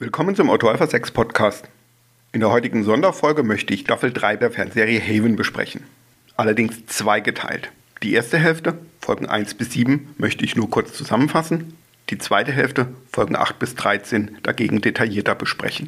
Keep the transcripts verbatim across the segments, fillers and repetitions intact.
Willkommen zum Otto Alpha sechs Podcast. In der heutigen Sonderfolge möchte ich Staffel drei der Fernsehserie Haven besprechen. Allerdings zweigeteilt. Die erste Hälfte, Folgen eins bis sieben, möchte ich nur kurz zusammenfassen. Die zweite Hälfte, Folgen acht bis dreizehn, dagegen detaillierter besprechen.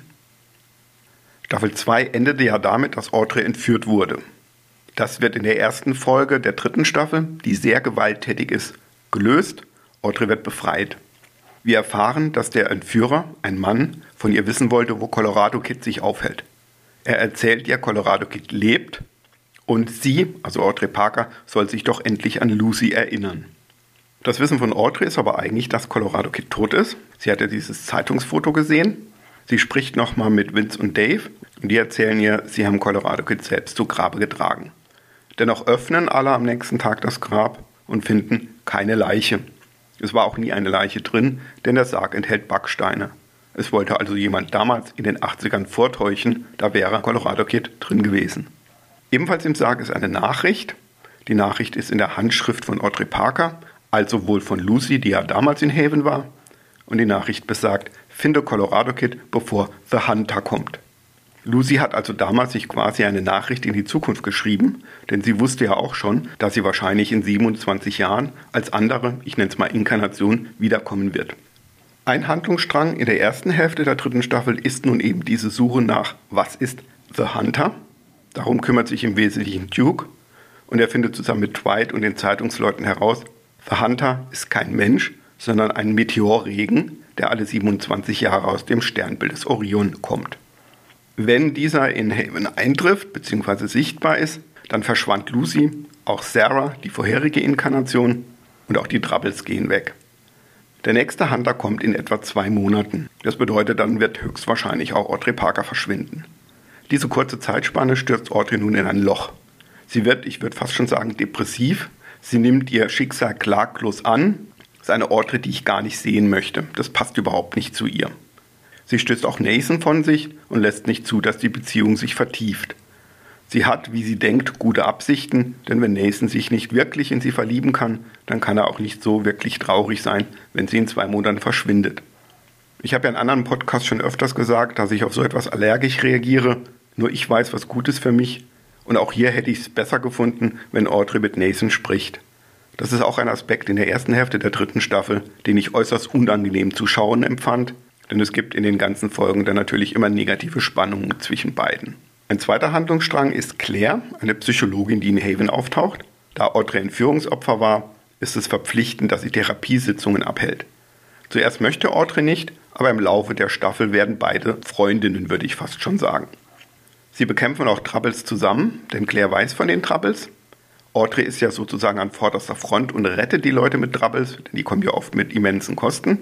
Staffel zwei endete ja damit, dass Audrey entführt wurde. Das wird in der ersten Folge der dritten Staffel, die sehr gewalttätig ist, gelöst. Audrey wird befreit. Wir erfahren, dass der Entführer, ein Mann, von ihr wissen wollte, wo Colorado Kid sich aufhält. Er erzählt ihr, Colorado Kid lebt und sie, also Audrey Parker, soll sich doch endlich an Lucy erinnern. Das Wissen von Audrey ist aber eigentlich, dass Colorado Kid tot ist. Sie hat ja dieses Zeitungsfoto gesehen. Sie spricht nochmal mit Vince und Dave und die erzählen ihr, sie haben Colorado Kid selbst zu Grabe getragen. Dennoch öffnen alle am nächsten Tag das Grab und finden keine Leiche. Es war auch nie eine Leiche drin, denn der Sarg enthält Backsteine. Es wollte also jemand damals in den achtzigern vortäuschen, da wäre Colorado Kid drin gewesen. Ebenfalls im Sarg ist eine Nachricht. Die Nachricht ist in der Handschrift von Audrey Parker, also wohl von Lucy, die ja damals in Haven war. Und die Nachricht besagt, finde Colorado Kid, bevor The Hunter kommt. Lucy hat also damals sich quasi eine Nachricht in die Zukunft geschrieben, denn sie wusste ja auch schon, dass sie wahrscheinlich in siebenundzwanzig Jahren als andere, ich nenne es mal Inkarnation, wiederkommen wird. Ein Handlungsstrang in der ersten Hälfte der dritten Staffel ist nun eben diese Suche nach, was ist The Hunter? Darum kümmert sich im Wesentlichen Duke und er findet zusammen mit Dwight und den Zeitungsleuten heraus, The Hunter ist kein Mensch, sondern ein Meteorregen, der alle siebenundzwanzig Jahre aus dem Sternbild des Orion kommt. Wenn dieser in Haven eintrifft bzw. sichtbar ist, dann verschwand Lucy, auch Sarah, die vorherige Inkarnation, und auch die Troubles gehen weg. Der nächste Hunter kommt in etwa zwei Monaten. Das bedeutet, dann wird höchstwahrscheinlich auch Audrey Parker verschwinden. Diese kurze Zeitspanne stürzt Audrey nun in ein Loch. Sie wird, ich würde fast schon sagen, depressiv. Sie nimmt ihr Schicksal klaglos an. Das ist eine Audrey, die ich gar nicht sehen möchte. Das passt überhaupt nicht zu ihr. Sie stößt auch Nathan von sich und lässt nicht zu, dass die Beziehung sich vertieft. Sie hat, wie sie denkt, gute Absichten, denn wenn Nathan sich nicht wirklich in sie verlieben kann, dann kann er auch nicht so wirklich traurig sein, wenn sie in zwei Monaten verschwindet. Ich habe ja in anderen Podcasts schon öfters gesagt, dass ich auf so etwas allergisch reagiere, nur ich weiß, was gut ist für mich und auch hier hätte ich es besser gefunden, wenn Audrey mit Nathan spricht. Das ist auch ein Aspekt in der ersten Hälfte der dritten Staffel, den ich äußerst unangenehm zu schauen empfand, denn es gibt in den ganzen Folgen dann natürlich immer negative Spannungen zwischen beiden. Ein zweiter Handlungsstrang ist Claire, eine Psychologin, die in Haven auftaucht. Da Audrey Entführungsopfer war, ist es verpflichtend, dass sie Therapiesitzungen abhält. Zuerst möchte Audrey nicht, aber im Laufe der Staffel werden beide Freundinnen, würde ich fast schon sagen. Sie bekämpfen auch Troubles zusammen, denn Claire weiß von den Troubles. Audrey ist ja sozusagen an vorderster Front und rettet die Leute mit Troubles, denn die kommen ja oft mit immensen Kosten.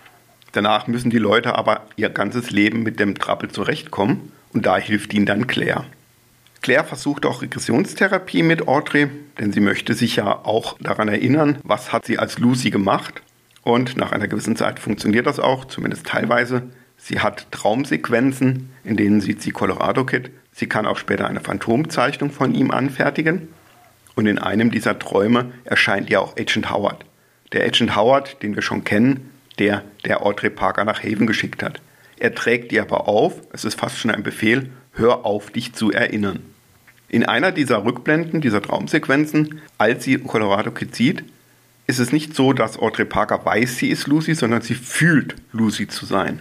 Danach müssen die Leute aber ihr ganzes Leben mit dem Trouble zurechtkommen und da hilft ihnen dann Claire. Claire versucht auch Regressionstherapie mit Audrey, denn sie möchte sich ja auch daran erinnern, was hat sie als Lucy gemacht. Und nach einer gewissen Zeit funktioniert das auch, zumindest teilweise. Sie hat Traumsequenzen, in denen sieht sie Colorado Kid. Sie kann auch später eine Phantomzeichnung von ihm anfertigen. Und in einem dieser Träume erscheint ja auch Agent Howard. Der Agent Howard, den wir schon kennen, der, der Audrey Parker nach Haven geschickt hat. Er trägt ihr aber auf, es ist fast schon ein Befehl, hör auf, dich zu erinnern. In einer dieser Rückblenden, dieser Traumsequenzen, als sie Colorado Kid sieht, ist es nicht so, dass Audrey Parker weiß, sie ist Lucy, sondern sie fühlt, Lucy zu sein.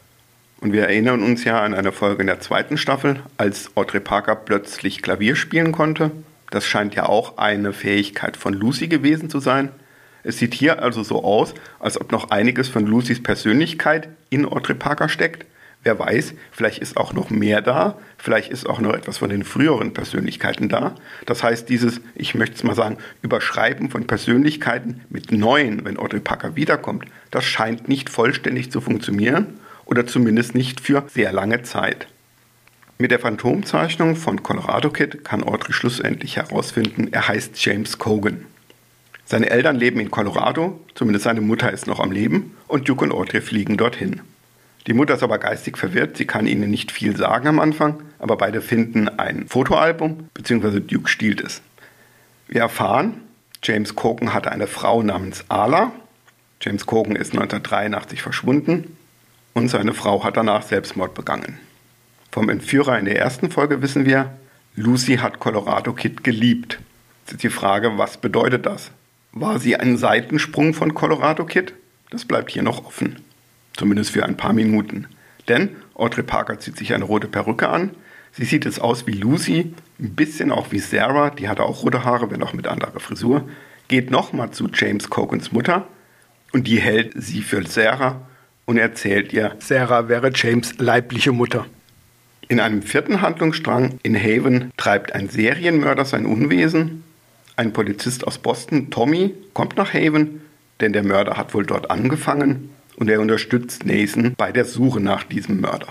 Und wir erinnern uns ja an eine Folge in der zweiten Staffel, als Audrey Parker plötzlich Klavier spielen konnte. Das scheint ja auch eine Fähigkeit von Lucy gewesen zu sein. Es sieht hier also so aus, als ob noch einiges von Lucys Persönlichkeit in Audrey Parker steckt. Wer weiß, vielleicht ist auch noch mehr da, vielleicht ist auch noch etwas von den früheren Persönlichkeiten da. Das heißt, dieses, ich möchte es mal sagen, Überschreiben von Persönlichkeiten mit neuen, wenn Audrey Parker wiederkommt, das scheint nicht vollständig zu funktionieren oder zumindest nicht für sehr lange Zeit. Mit der Phantomzeichnung von Colorado Kid kann Audrey schlussendlich herausfinden, er heißt James Cogan. Seine Eltern leben in Colorado, zumindest seine Mutter ist noch am Leben und Duke und Audrey fliegen dorthin. Die Mutter ist aber geistig verwirrt, sie kann ihnen nicht viel sagen am Anfang, aber beide finden ein Fotoalbum, beziehungsweise Duke stiehlt es. Wir erfahren, James Cogan hatte eine Frau namens Ala. James Cogan ist neunzehnhundertdreiundachtzig verschwunden und seine Frau hat danach Selbstmord begangen. Vom Entführer in der ersten Folge wissen wir, Lucy hat Colorado Kid geliebt. Jetzt ist die Frage, was bedeutet das? War sie ein Seitensprung von Colorado Kid? Das bleibt hier noch offen. Zumindest für ein paar Minuten. Denn Audrey Parker zieht sich eine rote Perücke an. Sie sieht jetzt aus wie Lucy, ein bisschen auch wie Sarah, die hatte auch rote Haare, wenn auch mit anderer Frisur. Geht nochmal zu James Cogans Mutter und die hält sie für Sarah und erzählt ihr, Sarah wäre James' leibliche Mutter. In einem vierten Handlungsstrang in Haven treibt ein Serienmörder sein Unwesen. Ein Polizist aus Boston, Tommy, kommt nach Haven, denn der Mörder hat wohl dort angefangen und er unterstützt Nathan bei der Suche nach diesem Mörder.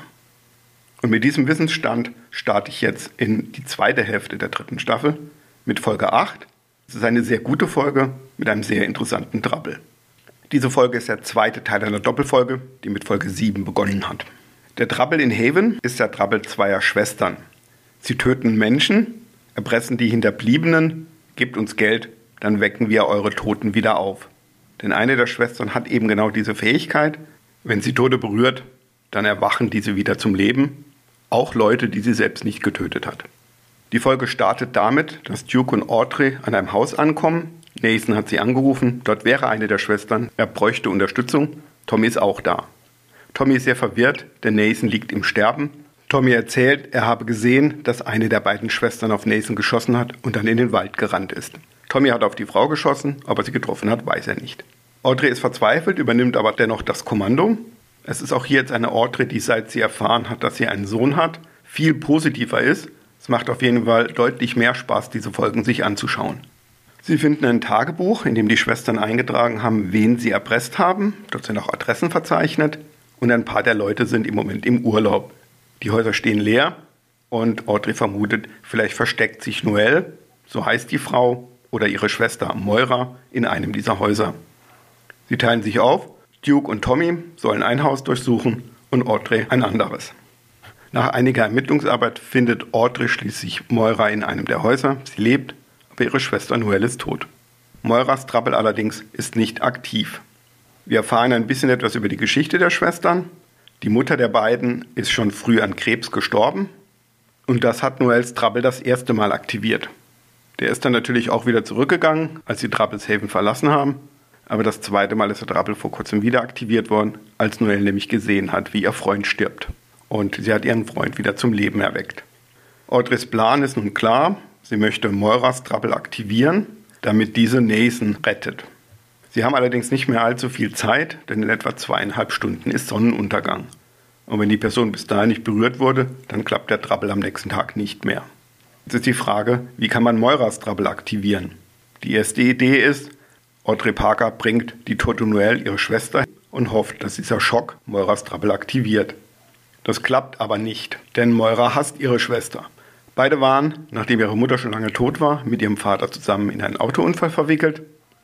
Und mit diesem Wissensstand starte ich jetzt in die zweite Hälfte der dritten Staffel mit Folge acht. Es ist eine sehr gute Folge mit einem sehr interessanten Trouble. Diese Folge ist der zweite Teil einer Doppelfolge, die mit Folge sieben begonnen hat. Der Trouble in Haven ist der Trouble zweier Schwestern. Sie töten Menschen, erpressen die Hinterbliebenen, gebt uns Geld, dann wecken wir eure Toten wieder auf. Denn eine der Schwestern hat eben genau diese Fähigkeit. Wenn sie Tote berührt, dann erwachen diese wieder zum Leben. Auch Leute, die sie selbst nicht getötet hat. Die Folge startet damit, dass Duke und Audrey an einem Haus ankommen. Nathan hat sie angerufen, dort wäre eine der Schwestern, er bräuchte Unterstützung. Tommy ist auch da. Tommy ist sehr verwirrt, denn Nathan liegt im Sterben. Tommy erzählt, er habe gesehen, dass eine der beiden Schwestern auf Nathan geschossen hat und dann in den Wald gerannt ist. Tommy hat auf die Frau geschossen, ob er sie getroffen hat, weiß er nicht. Audrey ist verzweifelt, übernimmt aber dennoch das Kommando. Es ist auch hier jetzt eine Audrey, die seit sie erfahren hat, dass sie einen Sohn hat, viel positiver ist. Es macht auf jeden Fall deutlich mehr Spaß, diese Folgen sich anzuschauen. Sie finden ein Tagebuch, in dem die Schwestern eingetragen haben, wen sie erpresst haben. Dort sind auch Adressen verzeichnet und ein paar der Leute sind im Moment im Urlaub. Die Häuser stehen leer und Audrey vermutet, vielleicht versteckt sich Noelle, so heißt die Frau, oder ihre Schwester Moira in einem dieser Häuser. Sie teilen sich auf. Duke und Tommy sollen ein Haus durchsuchen und Audrey ein anderes. Nach einiger Ermittlungsarbeit findet Audrey schließlich Moira in einem der Häuser. Sie lebt, aber ihre Schwester Noelle ist tot. Moiras Trouble allerdings ist nicht aktiv. Wir erfahren ein bisschen etwas über die Geschichte der Schwestern. Die Mutter der beiden ist schon früh an Krebs gestorben und das hat Noelles Trouble das erste Mal aktiviert. Der ist dann natürlich auch wieder zurückgegangen, als sie Troubleshaven verlassen haben. Aber das zweite Mal ist der Trouble vor kurzem wieder aktiviert worden, als Noelle nämlich gesehen hat, wie ihr Freund stirbt. Und sie hat ihren Freund wieder zum Leben erweckt. Audreys Plan ist nun klar. Sie möchte Moiras Trouble aktivieren, damit diese Nathan rettet. Sie haben allerdings nicht mehr allzu viel Zeit, denn in etwa zweieinhalb Stunden ist Sonnenuntergang. Und wenn die Person bis dahin nicht berührt wurde, dann klappt der Trouble am nächsten Tag nicht mehr. Jetzt ist die Frage, wie kann man Moiras Trouble aktivieren? Die erste Idee ist, Audrey Parker bringt die tote Noelle, ihre Schwester, und hofft, dass dieser Schock Moiras Trouble aktiviert. Das klappt aber nicht, denn Moira hasst ihre Schwester. Beide waren, nachdem ihre Mutter schon lange tot war, mit ihrem Vater zusammen in einen Autounfall verwickelt.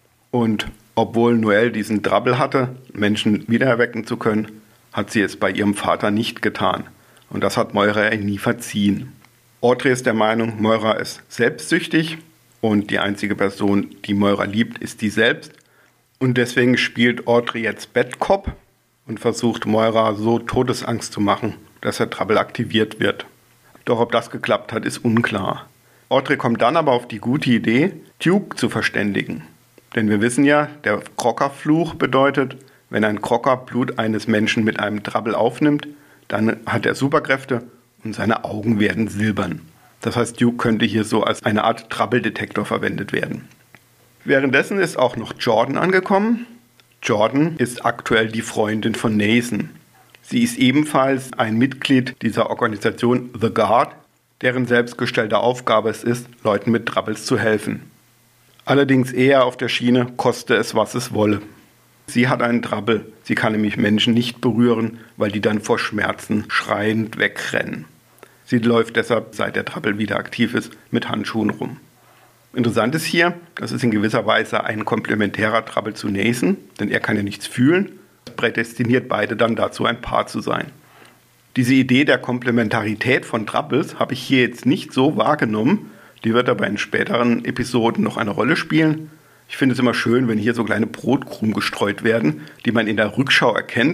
Und obwohl Noelle diesen Trouble hatte, Menschen wiedererwecken zu können, hat sie es bei ihrem Vater nicht getan. Und das hat Moira ihr nie verziehen. Audrey ist der Meinung, Moira ist selbstsüchtig. Und die einzige Person, die Moira liebt, ist die selbst. Und deswegen spielt Audrey jetzt Bad Cop und versucht Moira so Todesangst zu machen, dass der Trouble aktiviert wird. Doch ob das geklappt hat, ist unklar. Audrey kommt dann aber auf die gute Idee, Duke zu verständigen. Denn wir wissen ja, der Crocker-Fluch bedeutet, wenn ein Crocker Blut eines Menschen mit einem Trouble aufnimmt, dann hat er Superkräfte und seine Augen werden silbern. Das heißt, Duke könnte hier so als eine Art Trouble-Detektor verwendet werden. Währenddessen ist auch noch Jordan angekommen. Jordan ist aktuell die Freundin von Nathan. Sie ist ebenfalls ein Mitglied dieser Organisation The Guard, deren selbstgestellte Aufgabe es ist, Leuten mit Troubles zu helfen. Allerdings eher auf der Schiene, koste es, was es wolle. Sie hat einen Trouble. Sie kann nämlich Menschen nicht berühren, weil die dann vor Schmerzen schreiend wegrennen. Sie läuft deshalb, seit der Trouble wieder aktiv ist, mit Handschuhen rum. Interessant ist hier, das ist in gewisser Weise ein komplementärer Trouble zu Nathan, denn er kann ja nichts fühlen. Das prädestiniert beide dann dazu, ein Paar zu sein. Diese Idee der Komplementarität von Troubles habe ich hier jetzt nicht so wahrgenommen. Die wird aber in späteren Episoden noch eine Rolle spielen. Ich finde es immer schön, wenn hier so kleine Brotkrumen gestreut werden, die man in der Rückschau erkennt,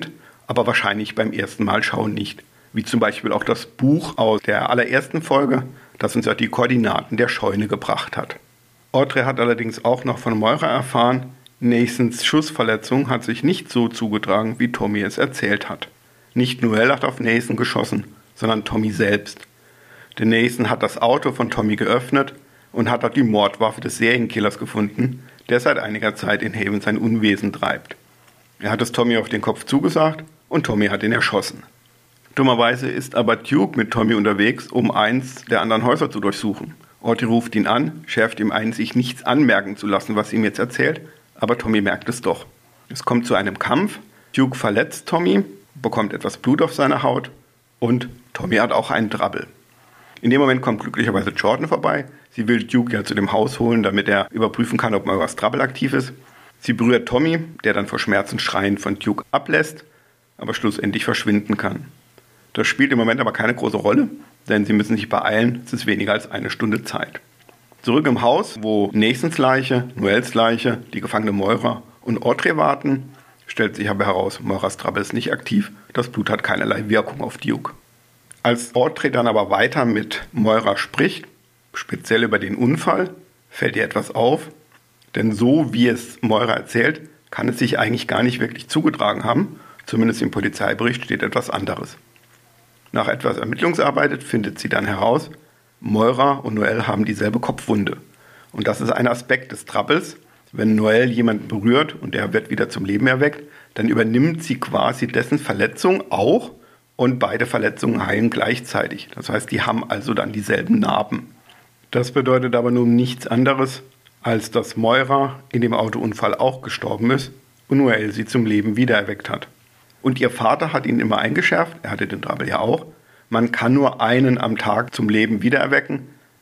aber wahrscheinlich beim ersten Mal schauen nicht. Wie zum Beispiel auch das Buch aus der allerersten Folge, das uns ja die Koordinaten der Scheune gebracht hat. Audrey hat allerdings auch noch von Moira erfahren, Nathans Schussverletzung hat sich nicht so zugetragen, wie Tommy es erzählt hat. Nicht Noel hat auf Nathan geschossen, sondern Tommy selbst. Denn Nathan hat das Auto von Tommy geöffnet und hat dort die Mordwaffe des Serienkillers gefunden, der seit einiger Zeit in Haven sein Unwesen treibt. Er hat es Tommy auf den Kopf zugesagt und Tommy hat ihn erschossen. Dummerweise ist aber Duke mit Tommy unterwegs, um eins der anderen Häuser zu durchsuchen. Audrey ruft ihn an, schärft ihm ein, sich nichts anmerken zu lassen, was ihm jetzt erzählt, aber Tommy merkt es doch. Es kommt zu einem Kampf, Duke verletzt Tommy, bekommt etwas Blut auf seine Haut und Tommy hat auch einen Trouble. In dem Moment kommt glücklicherweise Jordan vorbei. Sie will Duke ja zu dem Haus holen, damit er überprüfen kann, ob Moiras Trouble aktiv ist. Sie berührt Tommy, der dann vor Schmerzen schreiend von Duke ablässt, aber schlussendlich verschwinden kann. Das spielt im Moment aber keine große Rolle, denn sie müssen sich beeilen, es ist weniger als eine Stunde Zeit. Zurück im Haus, wo Nathans Leiche, Noels Leiche, die gefangene Moira und Audrey warten, stellt sich aber heraus, Moiras Trouble ist nicht aktiv, das Blut hat keinerlei Wirkung auf Duke. Als Audrey dann aber weiter mit Moira spricht, speziell über den Unfall, fällt ihr etwas auf, denn so wie es Moira erzählt, kann es sich eigentlich gar nicht wirklich zugetragen haben, zumindest im Polizeibericht steht etwas anderes. Nach etwas Ermittlungsarbeit findet sie dann heraus, Moira und Noel haben dieselbe Kopfwunde. Und das ist ein Aspekt des Troubles. Wenn Noel jemanden berührt und der wird wieder zum Leben erweckt, dann übernimmt sie quasi dessen Verletzung auch und beide Verletzungen heilen gleichzeitig. Das heißt, die haben also dann dieselben Narben. Das bedeutet aber nun nichts anderes, als dass Moira in dem Autounfall auch gestorben ist und Noel sie zum Leben wiedererweckt hat. Und ihr Vater hat ihn immer eingeschärft, er hatte den Trouble ja auch, man kann nur einen am Tag zum Leben wiedererwecken.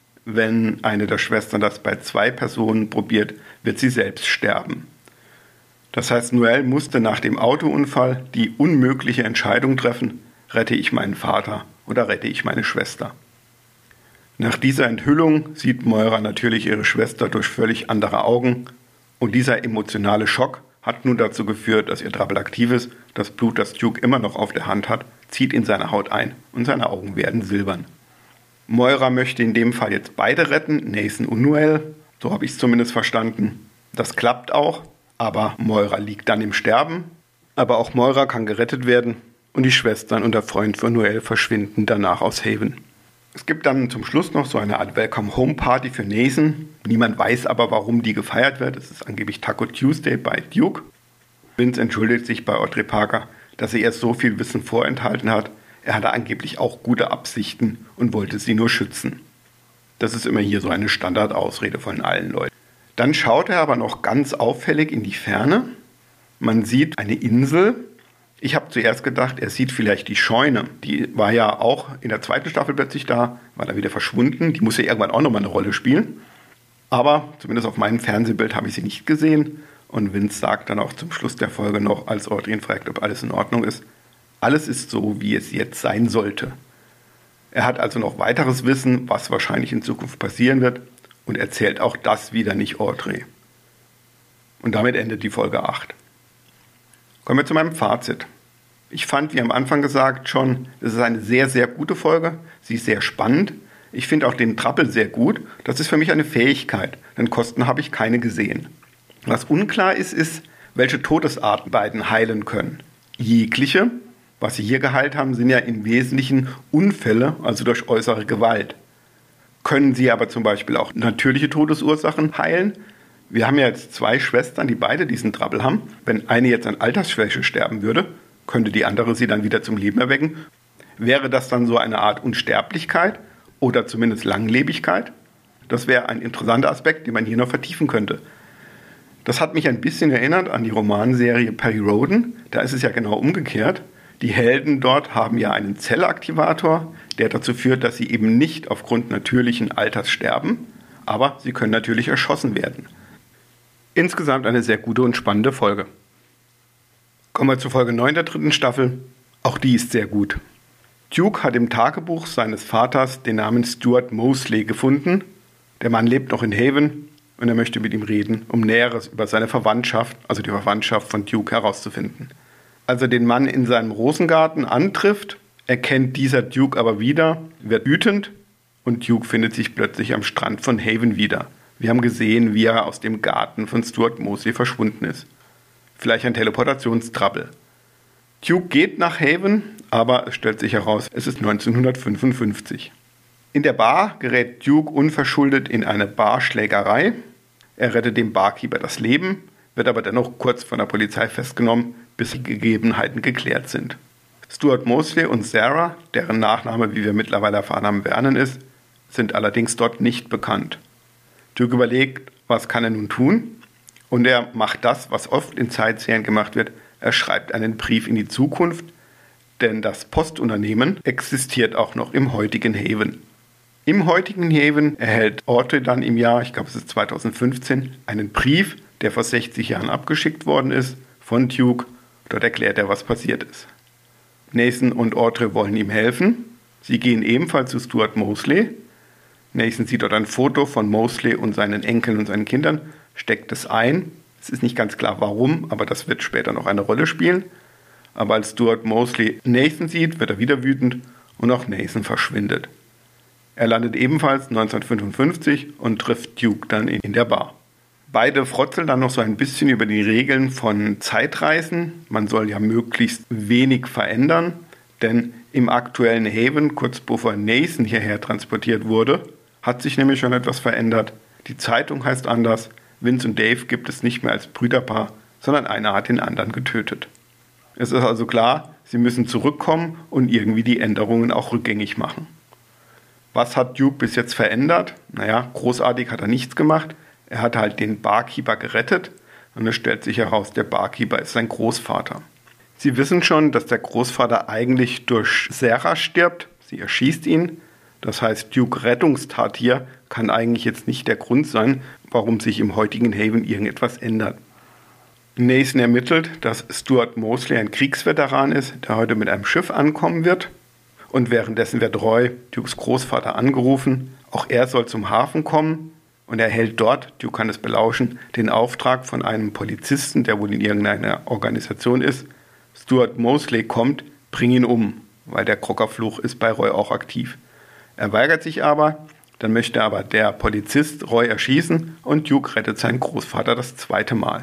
Wenn eine der Schwestern das bei zwei Personen probiert, wird sie selbst sterben. Das heißt, Noel musste nach dem Autounfall die unmögliche Entscheidung treffen, rette ich meinen Vater oder rette ich meine Schwester. Nach dieser Enthüllung sieht Moira natürlich ihre Schwester durch völlig andere Augen und dieser emotionale Schock hat nun dazu geführt, dass ihr Trouble aktiv ist. Das Blut, das Duke immer noch auf der Hand hat, zieht in seine Haut ein und seine Augen werden silbern. Moira möchte in dem Fall jetzt beide retten, Nathan und Noel. So habe ich es zumindest verstanden. Das klappt auch, aber Moira liegt dann im Sterben. Aber auch Moira kann gerettet werden und die Schwestern und der Freund von Noel verschwinden danach aus Haven. Es gibt dann zum Schluss noch so eine Art Welcome-Home-Party für Nathan. Niemand weiß aber, warum die gefeiert wird. Es ist angeblich Taco Tuesday bei Duke. Vince entschuldigt sich bei Audrey Parker, dass er ihr so viel Wissen vorenthalten hat. Er hatte angeblich auch gute Absichten und wollte sie nur schützen. Das ist immer hier so eine Standardausrede von allen Leuten. Dann schaut er aber noch ganz auffällig in die Ferne. Man sieht eine Insel. Ich habe zuerst gedacht, er sieht vielleicht die Scheune. Die war ja auch in der zweiten Staffel plötzlich da, war dann wieder verschwunden. Die muss ja irgendwann auch nochmal eine Rolle spielen. Aber zumindest auf meinem Fernsehbild habe ich sie nicht gesehen. Und Vince sagt dann auch zum Schluss der Folge noch, als Audrey ihn fragt, ob alles in Ordnung ist, alles ist so, wie es jetzt sein sollte. Er hat also noch weiteres Wissen, was wahrscheinlich in Zukunft passieren wird und erzählt auch das wieder nicht Audrey. Und damit endet die Folge acht. Kommen wir zu meinem Fazit. Ich fand, wie am Anfang gesagt schon, es ist eine sehr, sehr gute Folge. Sie ist sehr spannend. Ich finde auch den Trouble sehr gut. Das ist für mich eine Fähigkeit, denn Kosten habe ich keine gesehen. Was unklar ist, ist, welche Todesarten beiden heilen können. Jegliche, was sie hier geheilt haben, sind ja im Wesentlichen Unfälle, also durch äußere Gewalt. Können sie aber zum Beispiel auch natürliche Todesursachen heilen? Wir haben ja jetzt zwei Schwestern, die beide diesen Trouble haben. Wenn eine jetzt an Altersschwäche sterben würde, könnte die andere sie dann wieder zum Leben erwecken. Wäre das dann so eine Art Unsterblichkeit oder zumindest Langlebigkeit? Das wäre ein interessanter Aspekt, den man hier noch vertiefen könnte. Das hat mich ein bisschen erinnert an die Romanserie Perry Rhodan. Da ist es ja genau umgekehrt. Die Helden dort haben ja einen Zellaktivator, der dazu führt, dass sie eben nicht aufgrund natürlichen Alters sterben, aber sie können natürlich erschossen werden. Insgesamt eine sehr gute und spannende Folge. Kommen wir zur Folge neun der dritten Staffel. Auch die ist sehr gut. Duke hat im Tagebuch seines Vaters den Namen Stuart Mosley gefunden. Der Mann lebt noch in Haven und er möchte mit ihm reden, um Näheres über seine Verwandtschaft, also die Verwandtschaft von Duke, herauszufinden. Als er den Mann in seinem Rosengarten antrifft, erkennt dieser Duke aber wieder, wird wütend und Duke findet sich plötzlich am Strand von Haven wieder. Wir haben gesehen, wie er aus dem Garten von Stuart Mosley verschwunden ist. Vielleicht ein Teleportationstrabbel. Duke geht nach Haven, aber es stellt sich heraus, es ist neunzehnhundertfünfundfünfzig. In der Bar gerät Duke unverschuldet in eine Barschlägerei. Er rettet dem Barkeeper das Leben, wird aber dennoch kurz von der Polizei festgenommen, bis die Gegebenheiten geklärt sind. Stuart Mosley und Sarah, deren Nachname, wie wir mittlerweile erfahren haben, Vernon ist, sind allerdings dort nicht bekannt. Duke überlegt, was kann er nun tun? Und er macht das, was oft in Zeitserien gemacht wird. Er schreibt einen Brief in die Zukunft, denn das Postunternehmen existiert auch noch im heutigen Haven. Im heutigen Haven erhält Audrey dann im Jahr, ich glaube es ist zweitausendfünfzehn, einen Brief, der vor sechzig Jahren abgeschickt worden ist, von Duke. Dort erklärt er, was passiert ist. Nathan und Audrey wollen ihm helfen. Sie gehen ebenfalls zu Stuart Mosley. Nathan sieht dort ein Foto von Mosley und seinen Enkeln und seinen Kindern, steckt es ein. Es ist nicht ganz klar, warum, aber das wird später noch eine Rolle spielen. Aber als Stuart Mosley Nathan sieht, wird er wieder wütend und auch Nathan verschwindet. Er landet ebenfalls neunzehnhundertfünfundfünfzig und trifft Duke dann in der Bar. Beide frotzeln dann noch so ein bisschen über die Regeln von Zeitreisen. Man soll ja möglichst wenig verändern, denn im aktuellen Haven, kurz bevor Nathan hierher transportiert wurde, hat sich nämlich schon etwas verändert. Die Zeitung heißt anders. Vince und Dave gibt es nicht mehr als Brüderpaar, sondern einer hat den anderen getötet. Es ist also klar, sie müssen zurückkommen und irgendwie die Änderungen auch rückgängig machen. Was hat Duke bis jetzt verändert? Naja, großartig hat er nichts gemacht. Er hat halt den Barkeeper gerettet und es stellt sich heraus, der Barkeeper ist sein Großvater. Sie wissen schon, dass der Großvater eigentlich durch Sarah stirbt. Sie erschießt ihn. Das heißt, Duke Rettungstat hier kann eigentlich jetzt nicht der Grund sein, warum sich im heutigen Haven irgendetwas ändert. Nathan ermittelt, dass Stuart Mosley ein Kriegsveteran ist, der heute mit einem Schiff ankommen wird. Und währenddessen wird Roy, Dukes Großvater, angerufen. Auch er soll zum Hafen kommen und er erhält dort, Duke kann es belauschen, den Auftrag von einem Polizisten, der wohl in irgendeiner Organisation ist. Stuart Mosley kommt, bring ihn um, weil der Krockerfluch ist bei Roy auch aktiv. Er weigert sich aber, dann möchte aber der Polizist Roy erschießen und Duke rettet seinen Großvater das zweite Mal.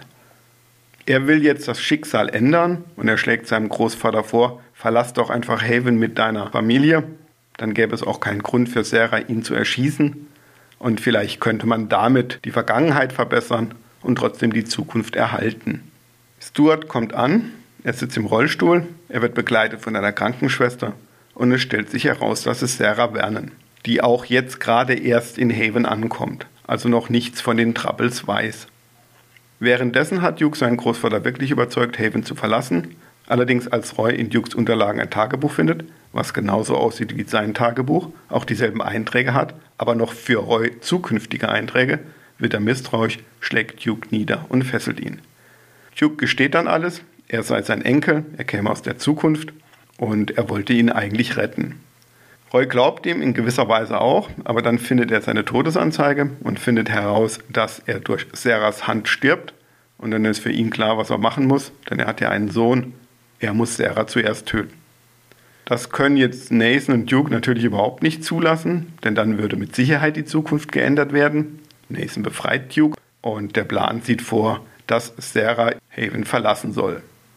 Er will jetzt das Schicksal ändern und er schlägt seinem Großvater vor, verlass doch einfach Haven mit deiner Familie, dann gäbe es auch keinen Grund für Sarah, ihn zu erschießen und vielleicht könnte man damit die Vergangenheit verbessern und trotzdem die Zukunft erhalten. Stuart kommt an, er sitzt im Rollstuhl, er wird begleitet von einer Krankenschwester und es stellt sich heraus, dass es Sarah Vernon, die auch jetzt gerade erst in Haven ankommt, also noch nichts von den Troubles weiß. Währenddessen hat Duke seinen Großvater wirklich überzeugt, Haven zu verlassen. Allerdings als Roy in Dukes Unterlagen ein Tagebuch findet, was genauso aussieht wie sein Tagebuch, auch dieselben Einträge hat, aber noch für Roy zukünftige Einträge, wird er misstrauisch, schlägt Duke nieder und fesselt ihn. Duke gesteht dann alles, er sei sein Enkel, er käme aus der Zukunft und er wollte ihn eigentlich retten. Roy glaubt ihm in gewisser Weise auch, aber dann findet er seine Todesanzeige und findet heraus, dass er durch Sarahs Hand stirbt. Und dann ist für ihn klar, was er machen muss, denn er hat ja einen Sohn. Er muss Sarah zuerst töten. Das können jetzt Nathan und Duke natürlich überhaupt nicht zulassen, denn dann würde mit Sicherheit die Zukunft geändert werden. Nathan befreit Duke und der Plan sieht vor, dass Sarah Haven verlassen soll.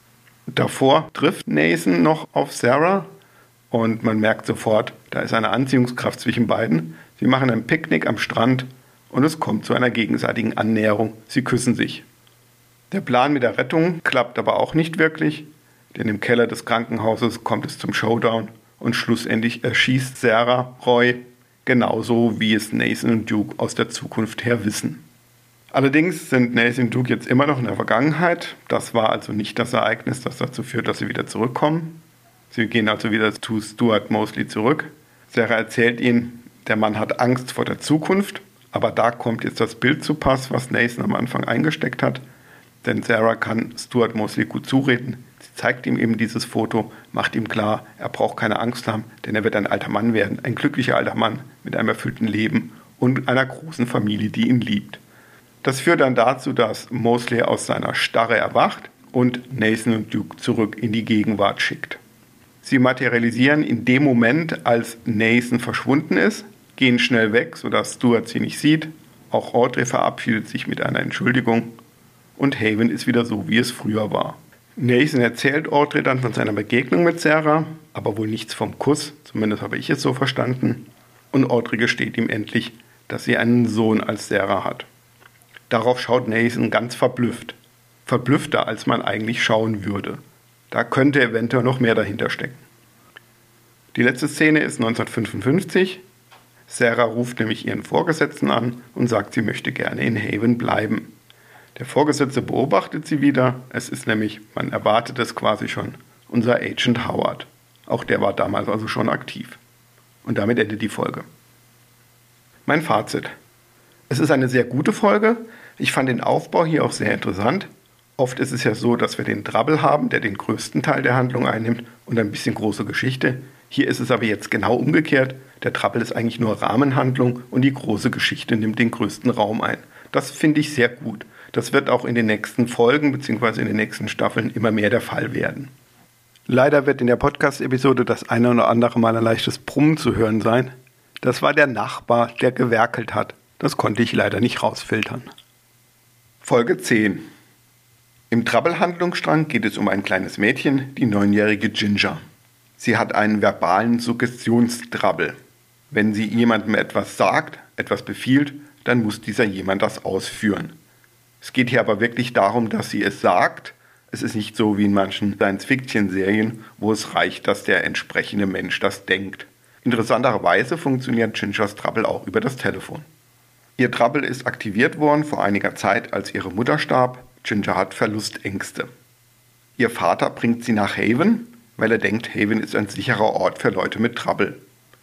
Davor trifft Nathan noch auf Sarah. Und man merkt sofort, da ist eine Anziehungskraft zwischen beiden. Sie machen ein Picknick am Strand und es kommt zu einer gegenseitigen Annäherung. Sie küssen sich. Der Plan mit der Rettung klappt aber auch nicht wirklich, denn im Keller des Krankenhauses kommt es zum Showdown und schlussendlich erschießt Sarah Roy, genauso wie es Nathan und Duke aus der Zukunft her wissen. Allerdings sind Nathan und Duke jetzt immer noch in der Vergangenheit. Das war also nicht das Ereignis, das dazu führt, dass sie wieder zurückkommen. Sie gehen also wieder zu Stuart Mosley zurück. Sarah erzählt ihm, der Mann hat Angst vor der Zukunft, aber da kommt jetzt das Bild zu Pass, was Nathan am Anfang eingesteckt hat. Denn Sarah kann Stuart Mosley gut zureden. Sie zeigt ihm eben dieses Foto, macht ihm klar, er braucht keine Angst haben, denn er wird ein alter Mann werden, ein glücklicher alter Mann mit einem erfüllten Leben und einer großen Familie, die ihn liebt. Das führt dann dazu, dass Mosley aus seiner Starre erwacht und Nathan und Duke zurück in die Gegenwart schickt. Sie materialisieren in dem Moment, als Nathan verschwunden ist, gehen schnell weg, sodass Stuart sie nicht sieht. Auch Audrey verabschiedet sich mit einer Entschuldigung und Haven ist wieder so, wie es früher war. Nathan erzählt Audrey dann von seiner Begegnung mit Sarah, aber wohl nichts vom Kuss, zumindest habe ich es so verstanden. Und Audrey gesteht ihm endlich, dass sie einen Sohn als Sarah hat. Darauf schaut Nathan ganz verblüfft. Verblüffter, als man eigentlich schauen würde. Da könnte eventuell noch mehr dahinter stecken. Die letzte Szene ist neunzehnhundertfünfundfünfzig. Sarah ruft nämlich ihren Vorgesetzten an und sagt, sie möchte gerne in Haven bleiben. Der Vorgesetzte beobachtet sie wieder. Es ist nämlich, man erwartet es quasi schon, unser Agent Howard. Auch der war damals also schon aktiv. Und damit endet die Folge. Mein Fazit. Es ist eine sehr gute Folge. Ich fand den Aufbau hier auch sehr interessant. Oft ist es ja so, dass wir den Trouble haben, der den größten Teil der Handlung einnimmt und ein bisschen große Geschichte. Hier ist es aber jetzt genau umgekehrt. Der Trouble ist eigentlich nur Rahmenhandlung und die große Geschichte nimmt den größten Raum ein. Das finde ich sehr gut. Das wird auch in den nächsten Folgen bzw. in den nächsten Staffeln immer mehr der Fall werden. Leider wird in der Podcast-Episode das eine oder andere Mal ein leichtes Brummen zu hören sein. Das war der Nachbar, der gewerkelt hat. Das konnte ich leider nicht rausfiltern. Folge zehn. Im Trouble-Handlungsstrang geht es um ein kleines Mädchen, die neunjährige Ginger. Sie hat einen verbalen Suggestionstrouble. Wenn sie jemandem etwas sagt, etwas befiehlt, dann muss dieser jemand das ausführen. Es geht hier aber wirklich darum, dass sie es sagt. Es ist nicht so wie in manchen Science-Fiction-Serien, wo es reicht, dass der entsprechende Mensch das denkt. Interessanterweise funktioniert Gingers Trouble auch über das Telefon. Ihr Trouble ist aktiviert worden vor einiger Zeit, als ihre Mutter starb. Ginger hat Verlustängste. Ihr Vater bringt sie nach Haven, weil er denkt, Haven ist ein sicherer Ort für Leute mit Trouble.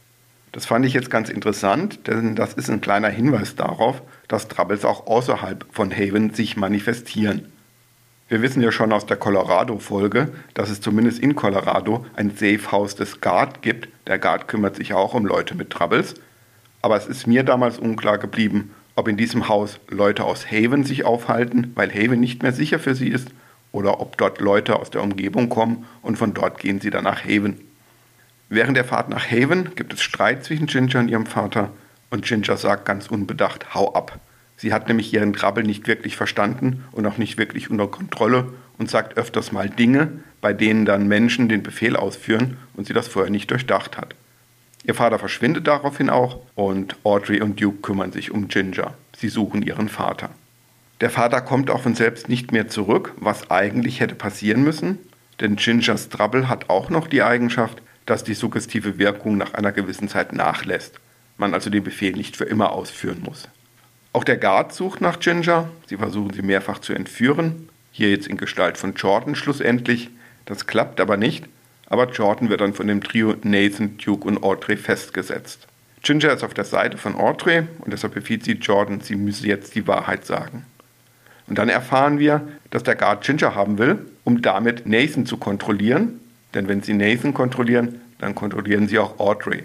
Das fand ich jetzt ganz interessant, denn das ist ein kleiner Hinweis darauf, dass Troubles auch außerhalb von Haven sich manifestieren. Wir wissen ja schon aus der Colorado-Folge, dass es zumindest in Colorado ein Safe House des Guard gibt. Der Guard kümmert sich auch um Leute mit Troubles. Aber es ist mir damals unklar geblieben, ob in diesem Haus Leute aus Haven sich aufhalten, weil Haven nicht mehr sicher für sie ist, oder ob dort Leute aus der Umgebung kommen und von dort gehen sie dann nach Haven. Während der Fahrt nach Haven gibt es Streit zwischen Ginger und ihrem Vater und Ginger sagt ganz unbedacht, hau ab. Sie hat nämlich ihren Trouble nicht wirklich verstanden und auch nicht wirklich unter Kontrolle und sagt öfters mal Dinge, bei denen dann Menschen den Befehl ausführen und sie das vorher nicht durchdacht hat. Ihr Vater verschwindet daraufhin auch und Audrey und Duke kümmern sich um Ginger. Sie suchen ihren Vater. Der Vater kommt auch von selbst nicht mehr zurück, was eigentlich hätte passieren müssen, denn Gingers Trouble hat auch noch die Eigenschaft, dass die suggestive Wirkung nach einer gewissen Zeit nachlässt, man also den Befehl nicht für immer ausführen muss. Auch der Guard sucht nach Ginger, sie versuchen sie mehrfach zu entführen, hier jetzt in Gestalt von Jordan schlussendlich, das klappt aber nicht, aber Jordan wird dann von dem Trio Nathan, Duke und Audrey festgesetzt. Ginger ist auf der Seite von Audrey und deshalb befiehlt sie Jordan, sie müsse jetzt die Wahrheit sagen. Und dann erfahren wir, dass der Guard Ginger haben will, um damit Nathan zu kontrollieren, denn wenn sie Nathan kontrollieren, dann kontrollieren sie auch Audrey.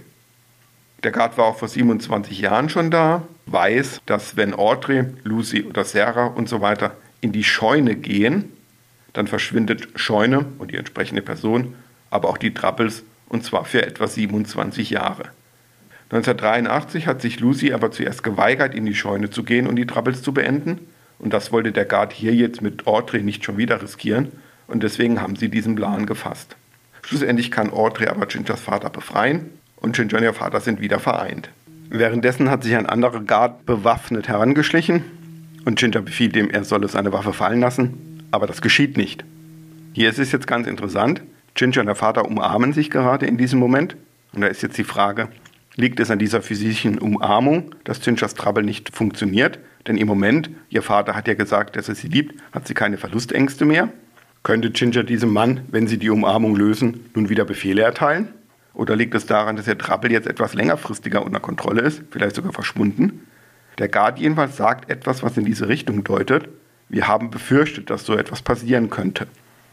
Der Guard war auch vor siebenundzwanzig Jahren schon da, weiß, dass wenn Audrey, Lucy oder Sarah und so weiter in die Scheune gehen, dann verschwindet Scheune und die entsprechende Person, aber auch die Troubles, und zwar für etwa siebenundzwanzig Jahre. neunzehnhundertdreiundachtzig hat sich Lucy aber zuerst geweigert, in die Scheune zu gehen und die Troubles zu beenden, und das wollte der Guard hier jetzt mit Audrey nicht schon wieder riskieren, und deswegen haben sie diesen Plan gefasst. Schlussendlich kann Audrey aber Gingers Vater befreien und Ginger und ihr Vater sind wieder vereint. Währenddessen hat sich ein anderer Guard bewaffnet herangeschlichen und Ginger befiehlt ihm, er solle seine Waffe fallen lassen, aber das geschieht nicht. Hier ist es jetzt ganz interessant, Ginger und der Vater umarmen sich gerade in diesem Moment und da ist jetzt die Frage, liegt es an dieser physischen Umarmung, dass Gingers Trouble nicht funktioniert? Denn im Moment, ihr Vater hat ja gesagt, dass er sie liebt, hat sie keine Verlustängste mehr. Könnte Ginger diesem Mann, wenn sie die Umarmung lösen, nun wieder Befehle erteilen? Oder liegt es daran, dass ihr Trouble jetzt etwas längerfristiger unter Kontrolle ist, vielleicht sogar verschwunden? Der Guard jedenfalls sagt etwas, was in diese Richtung deutet. Wir haben befürchtet, dass so etwas passieren könnte.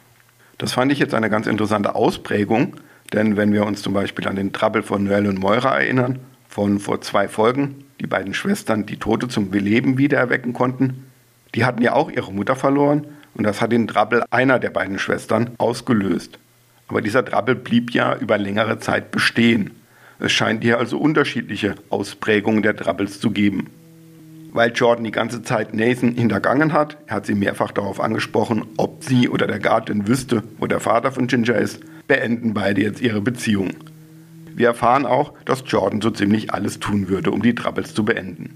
Das fand ich jetzt eine ganz interessante Ausprägung, denn wenn wir uns zum Beispiel an den Trouble von Noelle und Moira erinnern, von vor zwei Folgen, die beiden Schwestern, die Tote zum Leben wiedererwecken konnten, die hatten ja auch ihre Mutter verloren Und das hat den Trouble einer der beiden Schwestern ausgelöst. Aber dieser Trouble blieb ja über längere Zeit bestehen. Es scheint hier also unterschiedliche Ausprägungen der Troubles zu geben. Weil Jordan die ganze Zeit Nathan hintergangen hat, er hat sie mehrfach darauf angesprochen, ob sie oder der Guard denn wüsste, wo der Vater von Ginger ist, beenden beide jetzt ihre Beziehung. Wir erfahren auch, dass Jordan so ziemlich alles tun würde, um die Troubles zu beenden.